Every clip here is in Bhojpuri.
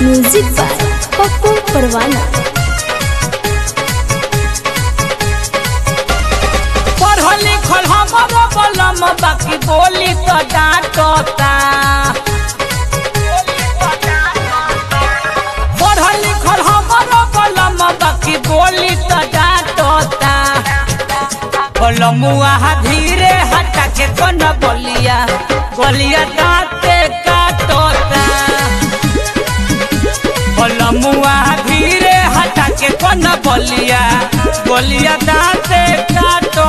म्यूजिक बाय पप्पू परवाना। पढ़ल लिखल हमरो बलम बाकी बोली तो डांटता। पढ़ल लिखल हमरो बलम बाकी बोली तो डांटता। बलमुआ धीरे हटा के कौन बोलिया बोलिया दांते काटता। बलमुआ धीरे हटा के कौन बोलिया बोलिया दांते काटता।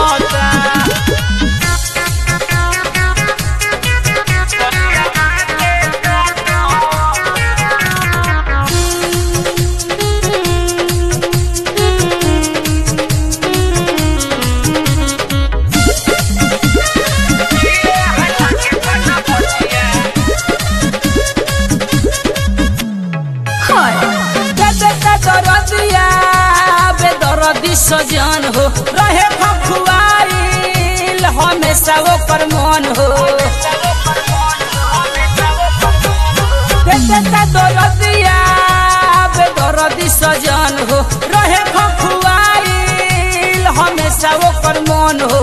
सजन हो रहे खखुआइल हमेशा ओकर मन हो। दरदिया बेदरदी सजन हो रहे खखुआइल हमेशा ओकर मन हो।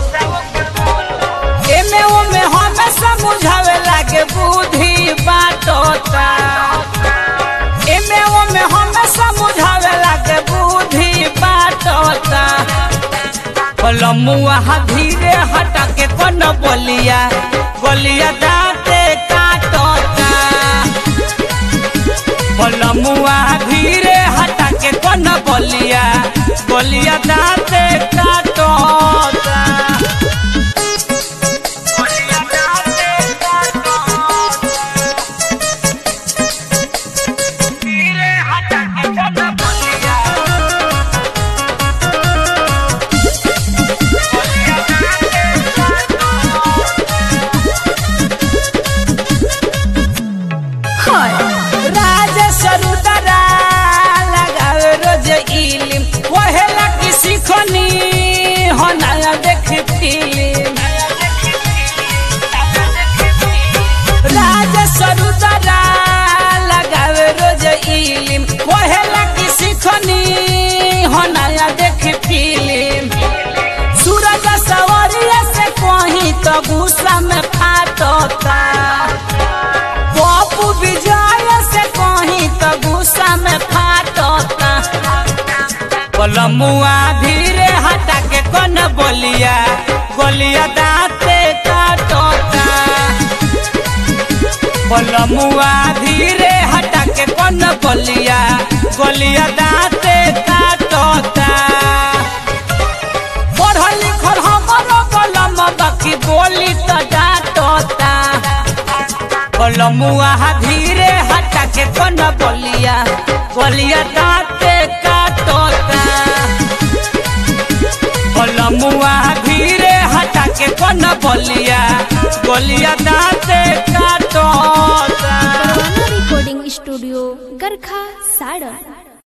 एमे ओमे हमेशा बुझावे लागे बुद्धि बाटता। एमे ओमे हमेशा बुझावे लागे बुद्धि बाटता। बलमुआ धीरे हटा के कौन बोलिया बोलिया दांते काटता। बलमुआ धीरे हटा के कौन बोलिया बोलिया दांते काटता। सूरज सवरिया से कहीं तो गुस्सा में फाटता। पप्पू विजय से कहीं तो गुस्सा में फाटता। बलमुआ धीरे हटा के कौन बोलिया बोलिया दांते काटता। बलमुआ धीरे हटा के कौन बोलिया बोलिया दांते काटता। पढ़ल लिखल हमरो बलम बाकी बोली तो डांटता। बलमुआ धीरे हटा के कौन बोलिया बोलिया दांते काटता। बलमुआ धीरे हटा के कौन बोलिया बोलिया दांते काटता। परवाना रिकॉर्डिंग स्टूडियो गरखा साड़ा।